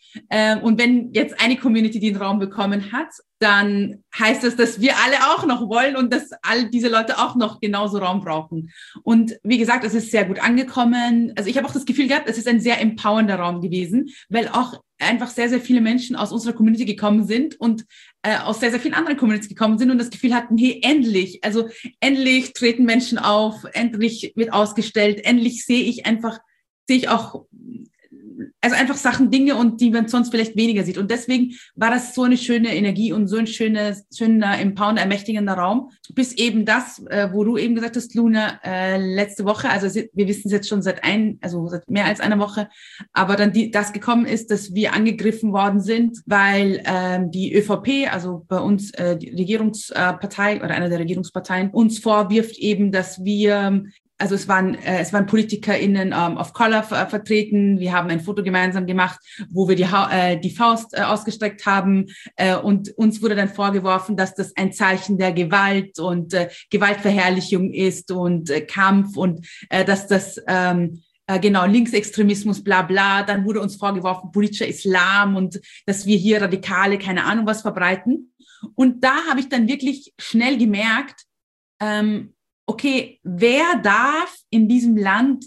Und wenn jetzt eine Community den Raum bekommen hat, dann heißt das, dass wir alle auch noch wollen und dass all diese Leute auch noch genauso Raum brauchen. Und wie gesagt, es ist sehr gut angekommen. Also ich habe auch das Gefühl gehabt, es ist ein sehr empowernder Raum gewesen, weil auch einfach sehr, sehr viele Menschen aus unserer Community gekommen sind und aus sehr, sehr vielen anderen Communities gekommen sind und das Gefühl hatten, hey, endlich treten Menschen auf, endlich wird ausgestellt, endlich sehe ich auch also einfach Sachen, Dinge, und die man sonst vielleicht weniger sieht. Und deswegen war das so eine schöne Energie und so ein schöner, empowernder, ermächtigender Raum. Bis eben das, wo du eben gesagt hast, Luna, letzte Woche, also wir wissen es jetzt schon seit mehr als einer Woche, aber dann das gekommen ist, dass wir angegriffen worden sind, weil die ÖVP, also bei uns die Regierungspartei oder einer der Regierungsparteien, uns vorwirft eben, dass wir also es waren PolitikerInnen of Color vertreten. Wir haben ein Foto gemeinsam gemacht, wo wir die Faust ausgestreckt haben. Und uns wurde dann vorgeworfen, dass das ein Zeichen der Gewalt und Gewaltverherrlichung ist und Kampf und dass das Linksextremismus, bla bla. Dann wurde uns vorgeworfen, politischer Islam und dass wir hier Radikale, keine Ahnung was, verbreiten. Und da habe ich dann wirklich schnell gemerkt, okay, wer darf in diesem Land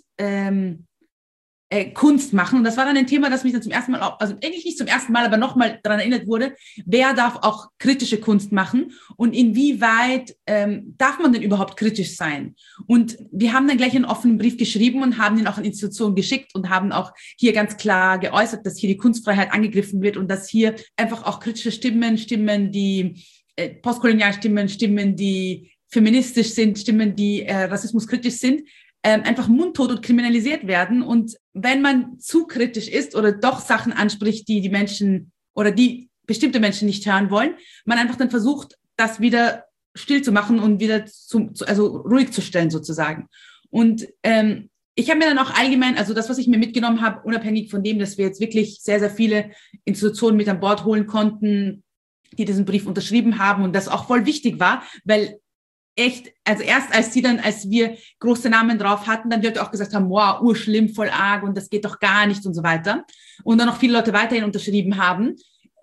Kunst machen? Und das war dann ein Thema, das mich dann zum ersten Mal, also eigentlich nicht zum ersten Mal, aber nochmal daran erinnert wurde, wer darf auch kritische Kunst machen und inwieweit darf man denn überhaupt kritisch sein? Und wir haben dann gleich einen offenen Brief geschrieben und haben den auch an Institutionen geschickt und haben auch hier ganz klar geäußert, dass hier die Kunstfreiheit angegriffen wird und dass hier einfach auch kritische Stimmen, die postkolonial Stimmen, die feministisch sind, Stimmen, die rassismuskritisch sind, einfach mundtot und kriminalisiert werden. Und wenn man zu kritisch ist oder doch Sachen anspricht, die Menschen oder die bestimmte Menschen nicht hören wollen, man einfach dann versucht, das wieder still zu machen und wieder also ruhig zu stellen sozusagen. Und ich habe mir dann auch allgemein, also das, was ich mir mitgenommen habe, unabhängig von dem, dass wir jetzt wirklich sehr, sehr viele Institutionen mit an Bord holen konnten, die diesen Brief unterschrieben haben und das auch voll wichtig war, weil echt, also erst als wir große Namen drauf hatten, dann die Leute auch gesagt haben, wow, urschlimm, voll arg und das geht doch gar nicht und so weiter. Und dann noch viele Leute weiterhin unterschrieben haben.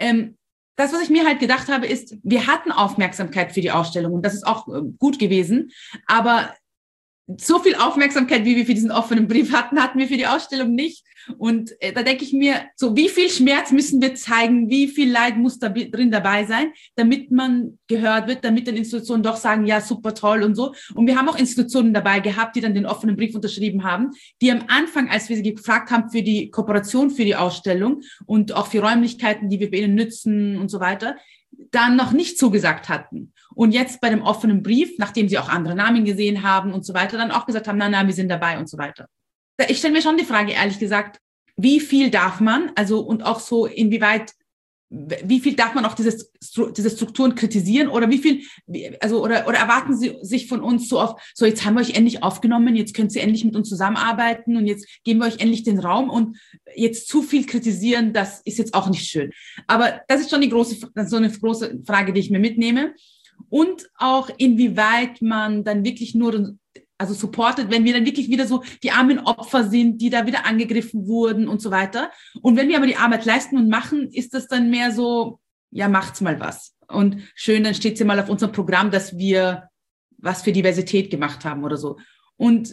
Das, was ich mir halt gedacht habe, ist, wir hatten Aufmerksamkeit für die Ausstellung und das ist auch gut gewesen, aber so viel Aufmerksamkeit, wie wir für diesen offenen Brief hatten wir für die Ausstellung nicht. Und da denke ich mir, so wie viel Schmerz müssen wir zeigen, wie viel Leid muss da drin dabei sein, damit man gehört wird, damit dann Institutionen doch sagen, ja, super toll und so. Und wir haben auch Institutionen dabei gehabt, die dann den offenen Brief unterschrieben haben, die am Anfang, als wir sie gefragt haben für die Kooperation für die Ausstellung und auch für Räumlichkeiten, die wir bei ihnen nützen und so weiter, dann noch nicht zugesagt hatten. Und jetzt bei dem offenen Brief, nachdem sie auch andere Namen gesehen haben und so weiter, dann auch gesagt haben, na, wir sind dabei und so weiter. Ich stelle mir schon die Frage, ehrlich gesagt, wie viel darf man, also und auch so inwieweit, wie viel darf man auch diese Strukturen kritisieren oder wie viel, also oder erwarten Sie sich von uns so oft, so jetzt haben wir euch endlich aufgenommen, jetzt könnt ihr endlich mit uns zusammenarbeiten und jetzt geben wir euch endlich den Raum und jetzt zu viel kritisieren, das ist jetzt auch nicht schön. Aber das ist schon so eine große Frage, die ich mir mitnehme. Und auch inwieweit man dann wirklich nur supportet, wenn wir dann wirklich wieder so die armen Opfer sind, die da wieder angegriffen wurden und so weiter. Und wenn wir aber die Arbeit leisten und machen, ist das dann mehr so, ja, macht's mal was. Und schön, dann steht's ja mal auf unserem Programm, dass wir was für Diversität gemacht haben oder so. Und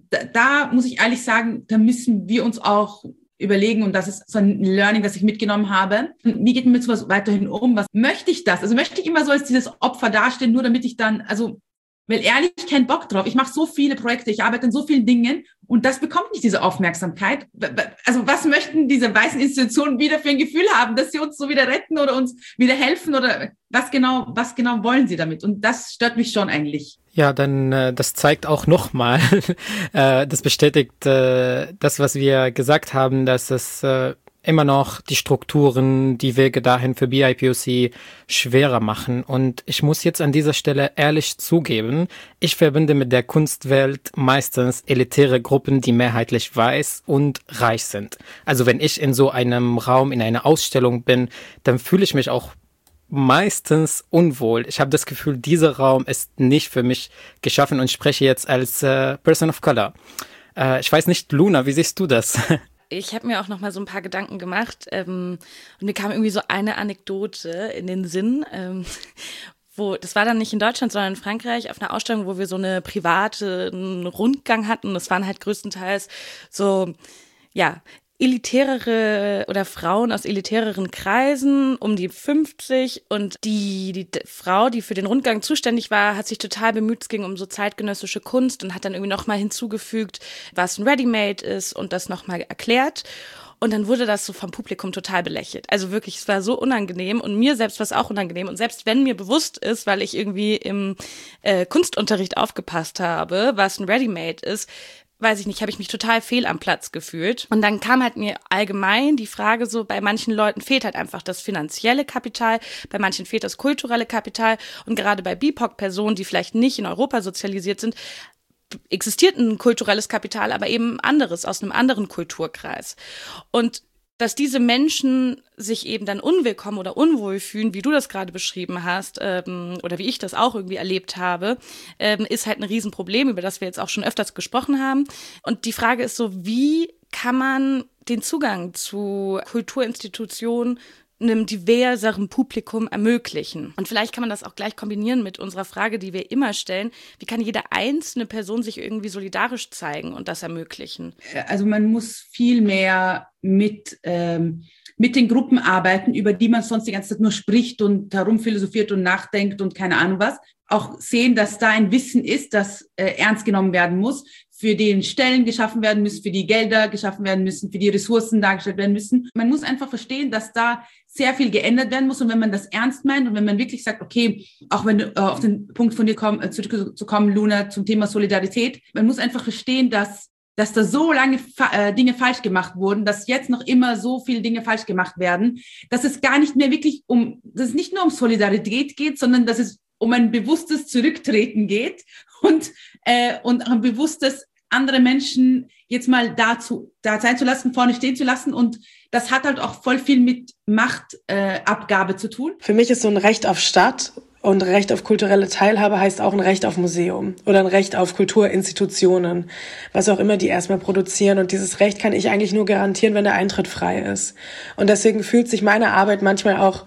da muss ich ehrlich sagen, da müssen wir uns auch überlegen, und das ist so ein Learning, das ich mitgenommen habe. Wie geht man mit sowas weiterhin um? Was möchte ich das? Also möchte ich immer so als dieses Opfer dastehen, nur damit ich dann, weil ehrlich, kein Bock drauf. Ich mache so viele Projekte, ich arbeite an so vielen Dingen und das bekommt nicht diese Aufmerksamkeit. Also was möchten diese weißen Institutionen wieder für ein Gefühl haben, dass sie uns so wieder retten oder uns wieder helfen oder was genau wollen sie damit? Und das stört mich schon eigentlich. Ja, dann das zeigt auch nochmal, das bestätigt das, was wir gesagt haben, dass es immer noch die Strukturen, die Wege dahin für BIPOC schwerer machen. Und ich muss jetzt an dieser Stelle ehrlich zugeben, ich verbinde mit der Kunstwelt meistens elitäre Gruppen, die mehrheitlich weiß und reich sind. Also wenn ich in so einem Raum, in einer Ausstellung bin, dann fühle ich mich auch meistens unwohl. Ich habe das Gefühl, dieser Raum ist nicht für mich geschaffen und ich spreche jetzt als Person of Color. Ich weiß nicht, Luna, wie siehst du das? ich habe mir auch noch mal so ein paar Gedanken gemacht und mir kam irgendwie so eine Anekdote in den Sinn, das war dann nicht in Deutschland, sondern in Frankreich auf einer Ausstellung, wo wir so eine privaten Rundgang hatten. Das waren halt größtenteils so, ja, elitärere oder Frauen aus elitäreren Kreisen, um die 50, und die Frau, die für den Rundgang zuständig war, hat sich total bemüht, es ging um so zeitgenössische Kunst und hat dann irgendwie nochmal hinzugefügt, was ein Ready-Made ist und das nochmal erklärt. Und dann wurde das so vom Publikum total belächelt. Also wirklich, es war so unangenehm und mir selbst war es auch unangenehm. Und selbst wenn mir bewusst ist, weil ich irgendwie im Kunstunterricht aufgepasst habe, was ein Ready-Made ist, weiß ich nicht, habe ich mich total fehl am Platz gefühlt. Und dann kam halt mir allgemein die Frage so, bei manchen Leuten fehlt halt einfach das finanzielle Kapital, bei manchen fehlt das kulturelle Kapital. Und gerade bei BIPOC-Personen, die vielleicht nicht in Europa sozialisiert sind, existiert ein kulturelles Kapital, aber eben anderes, aus einem anderen Kulturkreis. Und dass diese Menschen sich eben dann unwillkommen oder unwohl fühlen, wie du das gerade beschrieben hast, oder wie ich das auch irgendwie erlebt habe, ist halt ein Riesenproblem, über das wir jetzt auch schon öfters gesprochen haben. Und die Frage ist so, wie kann man den Zugang zu Kulturinstitutionen einem diverseren Publikum ermöglichen? Und vielleicht kann man das auch gleich kombinieren mit unserer Frage, die wir immer stellen: Wie kann jede einzelne Person sich irgendwie solidarisch zeigen und das ermöglichen? Also man muss viel mehr mit den Gruppen arbeiten, über die man sonst die ganze Zeit nur spricht und herumphilosophiert und nachdenkt und keine Ahnung was. Auch sehen, dass da ein Wissen ist, das ernst genommen werden muss, für den Stellen geschaffen werden müssen, für die Gelder geschaffen werden müssen, für die Ressourcen dargestellt werden müssen. Man muss einfach verstehen, dass da sehr viel geändert werden muss. Und wenn man das ernst meint und wenn man wirklich sagt, okay, auch wenn auf den Punkt von dir zurückzukommen, Luna, zum Thema Solidarität, man muss einfach verstehen, dass da so lange Dinge falsch gemacht wurden, dass jetzt noch immer so viele Dinge falsch gemacht werden, dass es gar nicht mehr wirklich dass es nicht nur um Solidarität geht, sondern dass es um ein bewusstes Zurücktreten geht und ein bewusstes andere Menschen jetzt mal da sein zu lassen, vorne stehen zu lassen. Und das hat halt auch voll viel mit Machtabgabe zu tun. Für mich ist so ein Recht auf Stadt und Recht auf kulturelle Teilhabe heißt auch ein Recht auf Museum oder ein Recht auf Kulturinstitutionen, was auch immer die erstmal produzieren. Und dieses Recht kann ich eigentlich nur garantieren, wenn der Eintritt frei ist. Und deswegen fühlt sich meine Arbeit manchmal auch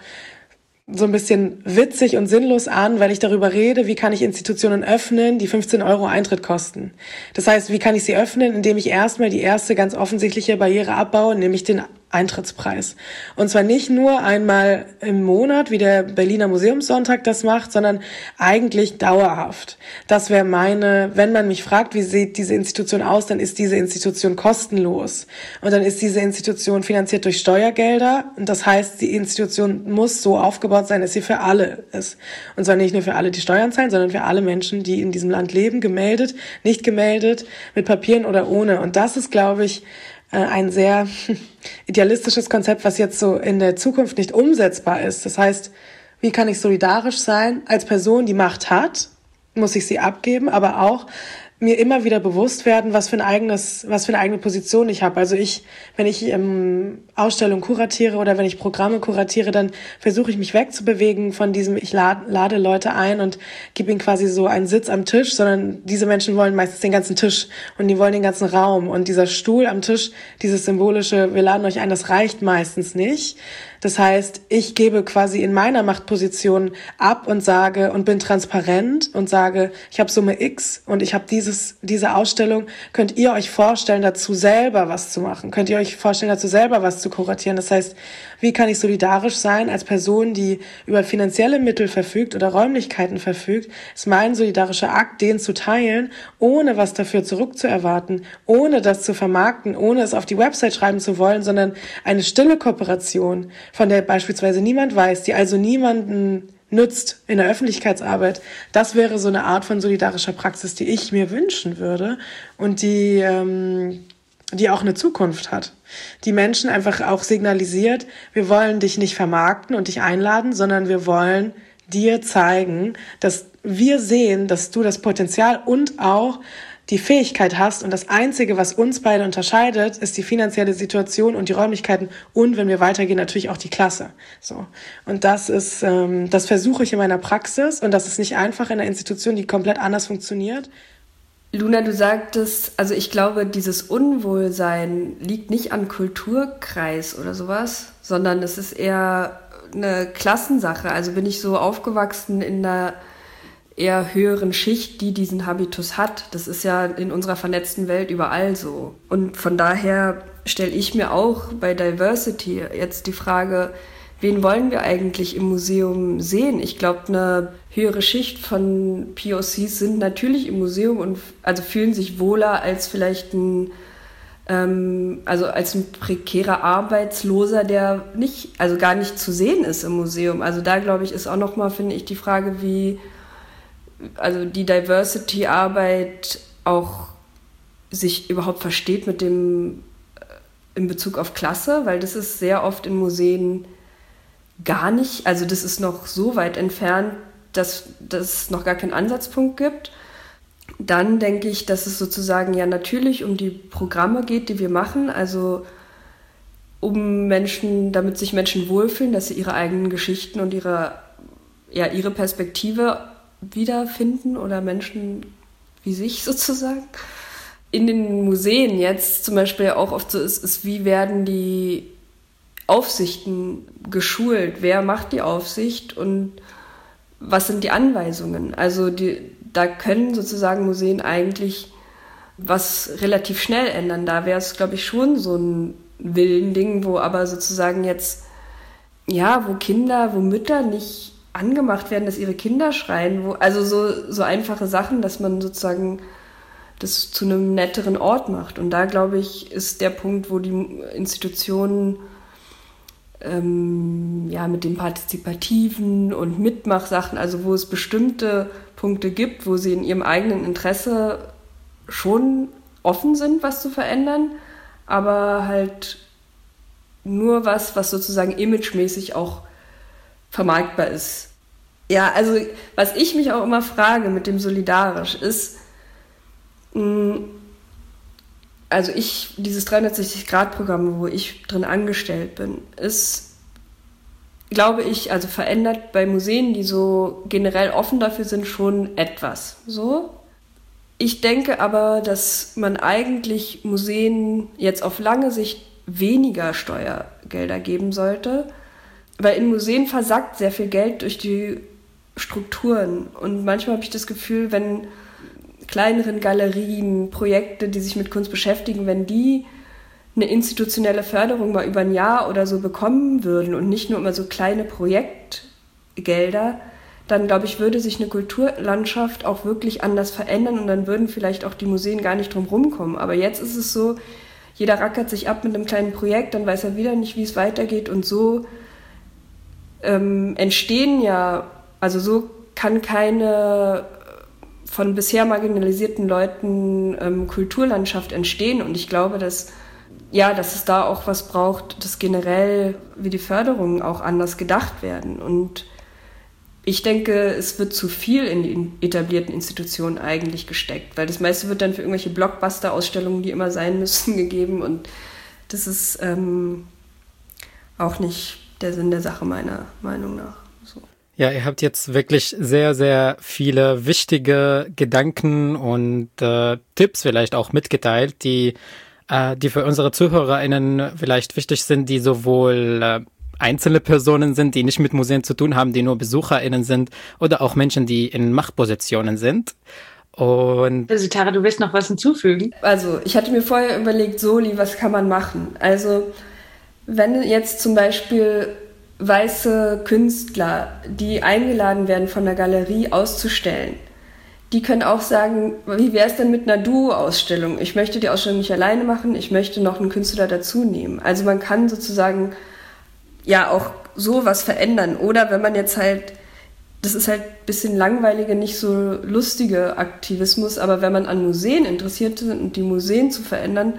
so ein bisschen witzig und sinnlos an, weil ich darüber rede, wie kann ich Institutionen öffnen, die 15 € Eintritt kosten. Das heißt, wie kann ich sie öffnen, indem ich erstmal die erste ganz offensichtliche Barriere abbaue, nämlich den Eintrittspreis. Und zwar nicht nur einmal im Monat, wie der Berliner Museumssonntag das macht, sondern eigentlich dauerhaft. Das wäre wenn man mich fragt, wie sieht diese Institution aus, dann ist diese Institution kostenlos. Und dann ist diese Institution finanziert durch Steuergelder. Und das heißt, die Institution muss so aufgebaut sein, dass sie für alle ist. Und zwar nicht nur für alle, die Steuern zahlen, sondern für alle Menschen, die in diesem Land leben, gemeldet, nicht gemeldet, mit Papieren oder ohne. Und das ist, glaube ich, ein sehr idealistisches Konzept, was jetzt so in der Zukunft nicht umsetzbar ist. Das heißt, wie kann ich solidarisch sein als Person, die Macht hat, muss ich sie abgeben, aber auch mir immer wieder bewusst werden, was für eine eigene Position ich habe. Also wenn ich Ausstellungen kuratiere oder wenn ich Programme kuratiere, dann versuche ich mich wegzubewegen von diesem, ich lade Leute ein und gebe ihnen quasi so einen Sitz am Tisch, sondern diese Menschen wollen meistens den ganzen Tisch und die wollen den ganzen Raum. Und dieser Stuhl am Tisch, dieses symbolische, wir laden euch ein, das reicht meistens nicht. Das heißt, ich gebe quasi in meiner Machtposition ab und sage und bin transparent und sage, ich habe Summe X und ich habe diese Ausstellung. Könnt ihr euch vorstellen, dazu selber was zu machen? Könnt ihr euch vorstellen, dazu selber was zu kuratieren? Das heißt, wie kann ich solidarisch sein als Person, die über finanzielle Mittel verfügt oder Räumlichkeiten verfügt? Ist mein solidarischer Akt, den zu teilen, ohne was dafür zurückzuerwarten, ohne das zu vermarkten, ohne es auf die Website schreiben zu wollen, sondern eine stille Kooperation, von der beispielsweise niemand weiß, die also niemanden nützt in der Öffentlichkeitsarbeit. Das wäre so eine Art von solidarischer Praxis, die ich mir wünschen würde und die auch eine Zukunft hat. Die Menschen einfach auch signalisiert, wir wollen dich nicht vermarkten und dich einladen, sondern wir wollen dir zeigen, dass wir sehen, dass du das Potenzial und auch die Fähigkeit hast, und das Einzige, was uns beide unterscheidet, ist die finanzielle Situation und die Räumlichkeiten und, wenn wir weitergehen, natürlich auch die Klasse. So. Und das versuche ich in meiner Praxis, und das ist nicht einfach in einer Institution, die komplett anders funktioniert. Luna, du sagtest, also ich glaube, dieses Unwohlsein liegt nicht am Kulturkreis oder sowas, sondern es ist eher eine Klassensache. Also bin ich so aufgewachsen in einer eher höheren Schicht, die diesen Habitus hat. Das ist ja in unserer vernetzten Welt überall so. Und von daher stelle ich mir auch bei Diversity jetzt die Frage, wen wollen wir eigentlich im Museum sehen? Ich glaube, eine höhere Schicht von POCs sind natürlich im Museum und also fühlen sich wohler als vielleicht als ein prekärer Arbeitsloser, der gar nicht zu sehen ist im Museum. Also da, glaube ich, ist auch nochmal, finde ich, die Frage, wie also die Diversity-Arbeit auch sich überhaupt versteht mit dem in Bezug auf Klasse, weil das ist sehr oft in Museen gar nicht, also das ist noch so weit entfernt, dass es noch gar keinen Ansatzpunkt gibt. Dann denke ich, dass es sozusagen ja natürlich um die Programme geht, die wir machen, also um Menschen, damit sich Menschen wohlfühlen, dass sie ihre eigenen Geschichten und ihre Perspektive wiederfinden oder Menschen wie sich sozusagen. In den Museen jetzt zum Beispiel auch oft so ist, wie werden die Aufsichten geschult? Wer macht die Aufsicht und was sind die Anweisungen? Also da können sozusagen Museen eigentlich was relativ schnell ändern. Da wäre es, glaube ich, schon so ein Willending, wo aber sozusagen jetzt, ja, wo Mütter nicht angemacht werden, dass ihre Kinder schreien. Also so einfache Sachen, dass man sozusagen das zu einem netteren Ort macht. Und da, glaube ich, ist der Punkt, wo die Institutionen mit den Partizipativen und Mitmachsachen, also wo es bestimmte Punkte gibt, wo sie in ihrem eigenen Interesse schon offen sind, was zu verändern, aber halt nur was sozusagen imagemäßig auch vermarktbar ist. Ja, also was ich mich auch immer frage mit dem Solidarisch ist, also dieses 360-Grad-Programm, wo ich drin angestellt bin, ist, glaube ich, also verändert bei Museen, die so generell offen dafür sind, schon etwas. So. Ich denke aber, dass man eigentlich Museen jetzt auf lange Sicht weniger Steuergelder geben sollte, weil in Museen versackt sehr viel Geld durch die Strukturen. Und manchmal habe ich das Gefühl, wenn kleineren Galerien, Projekte, die sich mit Kunst beschäftigen, wenn die eine institutionelle Förderung mal über ein Jahr oder so bekommen würden und nicht nur immer so kleine Projektgelder, dann, glaube ich, würde sich eine Kulturlandschaft auch wirklich anders verändern und dann würden vielleicht auch die Museen gar nicht drum rumkommen. Aber jetzt ist es so, jeder rackert sich ab mit einem kleinen Projekt, dann weiß er wieder nicht, wie es weitergeht und so entstehen ja, also so kann keine von bisher marginalisierten Leuten Kulturlandschaft entstehen und ich glaube, dass es da auch was braucht, dass generell wie die Förderungen auch anders gedacht werden und ich denke, es wird zu viel in die etablierten Institutionen eigentlich gesteckt, weil das meiste wird dann für irgendwelche Blockbuster-Ausstellungen, die immer sein müssen, gegeben und das ist auch nicht der Sinn der Sache meiner Meinung nach. So. Ja, ihr habt jetzt wirklich sehr, sehr viele wichtige Gedanken und Tipps vielleicht auch mitgeteilt, die für unsere ZuhörerInnen vielleicht wichtig sind, die sowohl einzelne Personen sind, die nicht mit Museen zu tun haben, die nur BesucherInnen sind oder auch Menschen, die in Machtpositionen sind. Und also Tara, du willst noch was hinzufügen? Also ich hatte mir vorher überlegt, Soli, was kann man machen? Also wenn jetzt zum Beispiel weiße Künstler, die eingeladen werden von der Galerie auszustellen, die können auch sagen, wie wäre es denn mit einer Duo-Ausstellung? Ich möchte die Ausstellung nicht alleine machen, ich möchte noch einen Künstler dazu nehmen. Also man kann sozusagen ja auch so was verändern. Oder wenn man jetzt halt, das ist halt ein bisschen langweilige, nicht so lustige Aktivismus, aber wenn man an Museen interessiert ist und die Museen zu verändern,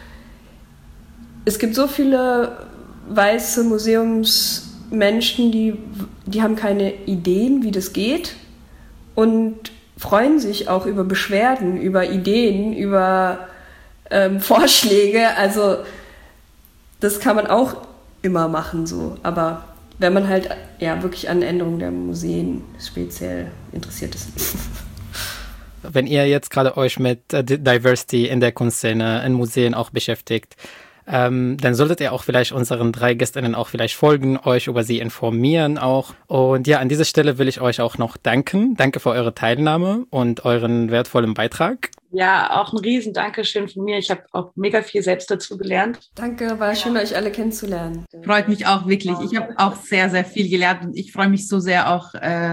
es gibt so viele weiße Museumsmenschen, die haben keine Ideen, wie das geht und freuen sich auch über Beschwerden, über Ideen, über Vorschläge. Also das kann man auch immer machen so, aber wenn man halt ja wirklich an Änderungen der Museen speziell interessiert ist. wenn ihr jetzt gerade euch mit Diversity in der Kunstszene, in Museen auch beschäftigt, dann solltet ihr auch vielleicht unseren 3 GästInnen auch vielleicht folgen, euch über sie informieren auch. Und ja, an dieser Stelle will ich euch auch noch danken. Danke für eure Teilnahme und euren wertvollen Beitrag. Ja, auch ein riesen Dankeschön von mir. Ich habe auch mega viel selbst dazu gelernt. Danke, war schön, euch alle kennenzulernen. Freut mich auch wirklich. Ich habe auch sehr, sehr viel gelernt und ich freue mich so sehr auch,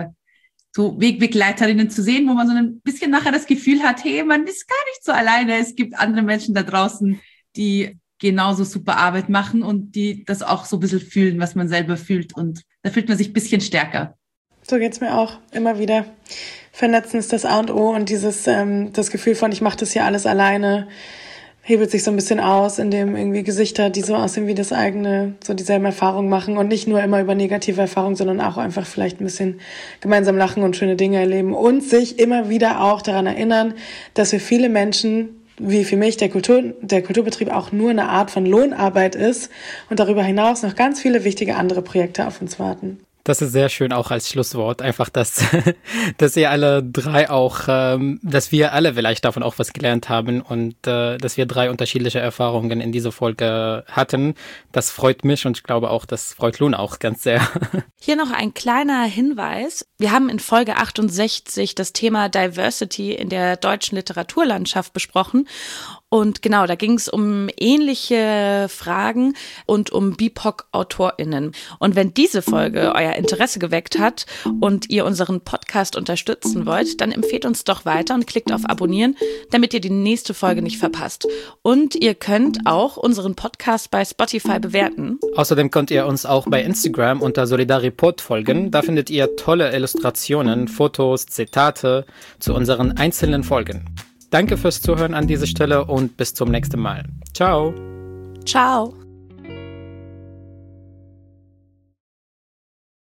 so Wegbegleiterinnen zu sehen, wo man so ein bisschen nachher das Gefühl hat, hey, man ist gar nicht so alleine. Es gibt andere Menschen da draußen, die genauso super Arbeit machen und die das auch so ein bisschen fühlen, was man selber fühlt. Und da fühlt man sich ein bisschen stärker. So geht's mir auch immer wieder. Vernetzen ist das A und O und dieses das Gefühl von, ich mache das hier alles alleine, hebelt sich so ein bisschen aus, indem irgendwie Gesichter, die so aussehen wie das eigene, so dieselben Erfahrungen machen und nicht nur immer über negative Erfahrungen, sondern auch einfach vielleicht ein bisschen gemeinsam lachen und schöne Dinge erleben und sich immer wieder auch daran erinnern, dass wir viele Menschen, wie für mich der Kulturbetrieb auch nur eine Art von Lohnarbeit ist und darüber hinaus noch ganz viele wichtige andere Projekte auf uns warten. Das ist sehr schön auch als Schlusswort. Einfach, dass ihr alle 3 auch, dass wir alle vielleicht davon auch was gelernt haben und dass wir 3 unterschiedliche Erfahrungen in dieser Folge hatten. Das freut mich und ich glaube auch, das freut Luna auch ganz sehr. Hier noch ein kleiner Hinweis. Wir haben in Folge 68 das Thema Diversity in der deutschen Literaturlandschaft besprochen. Und genau, da ging es um ähnliche Fragen und um BIPOC-AutorInnen. Und wenn diese Folge euer Interesse geweckt hat und ihr unseren Podcast unterstützen wollt, dann empfehlt uns doch weiter und klickt auf Abonnieren, damit ihr die nächste Folge nicht verpasst. Und ihr könnt auch unseren Podcast bei Spotify bewerten. Außerdem könnt ihr uns auch bei Instagram unter Solidaripod folgen. Da findet ihr tolle Illustrationen, Fotos, Zitate zu unseren einzelnen Folgen. Danke fürs Zuhören an dieser Stelle und bis zum nächsten Mal. Ciao. Ciao.